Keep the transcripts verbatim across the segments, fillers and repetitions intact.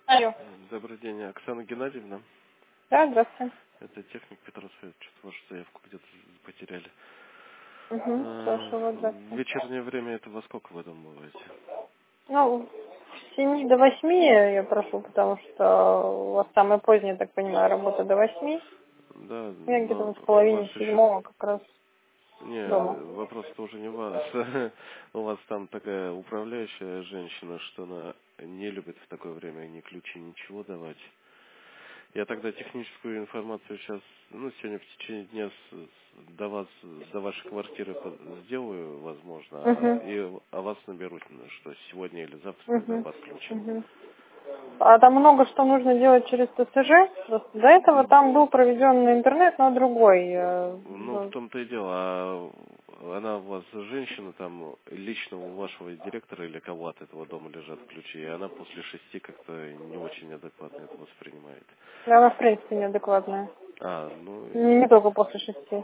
Алло. Добрый день, Оксана Геннадьевна. Да, здравствуйте. Это техник Петросвет. Что-то вашу заявку где-то потеряли. Угу, А, слушаю вас, В здравствуйте. вечернее время это во сколько вы дома бываете? Ну, с семи до восьми я прошу, потому что у вас самая поздняя, я так понимаю, работа до восьми. Да, Я где-то но вот с у вас половины еще... седьмого как раз Не, дома. вопрос тоже не вас. У вас там такая управляющая женщина, что она не любит в такое время ни ключи, ничего давать. Я тогда техническую информацию сейчас, ну, сегодня в течение дня с- с- до вас, до вашей квартиры по- сделаю, возможно, а, Угу, и о вас наберут, ну, что сегодня или завтра тогда угу, подключим. угу. А там много что нужно делать через ТСЖ. Просто до этого там был проведен интернет, но другой. э, Ну, в ну, том-то и дело, а она у вас женщина, там, лично у вашего директора или кого от этого дома лежат ключи, и она после шести как-то не очень адекватно это воспринимает. Она, в принципе, неадекватная. А, ну, Не, не только после шести.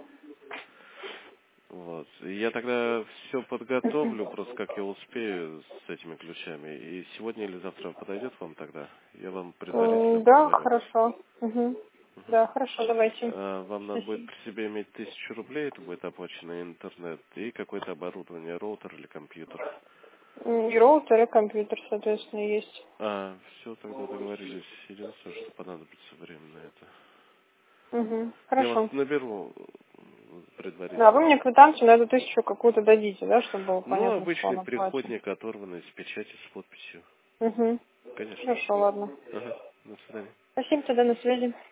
вот. И я тогда все подготовлю, просто как я успею с этими ключами. И сегодня или завтра подойдет вам тогда? Я вам предварительно М, Да, позвоню. хорошо. Угу. Мгм. Да, хорошо, давайте. А, Вам надо будет Спасибо. при себе иметь тысячу рублей, это будет оплаченный интернет, и какое-то оборудование, роутер или компьютер. М, И роутер, и компьютер, соответственно, есть. А, все, тогда договорились. Единственное, что понадобится время на это. Угу. Я вас Хорошо. наберу Да, вы предварительно. мне квитанцию на эту тысячу какую-то дадите, да, чтобы было Ну, понятно, что обычный он оплачен. переходник, оторванный с печати, с подписью. Угу. Конечно. Хорошо, ладно. Ага, до свидания. Спасибо, тогда на связи.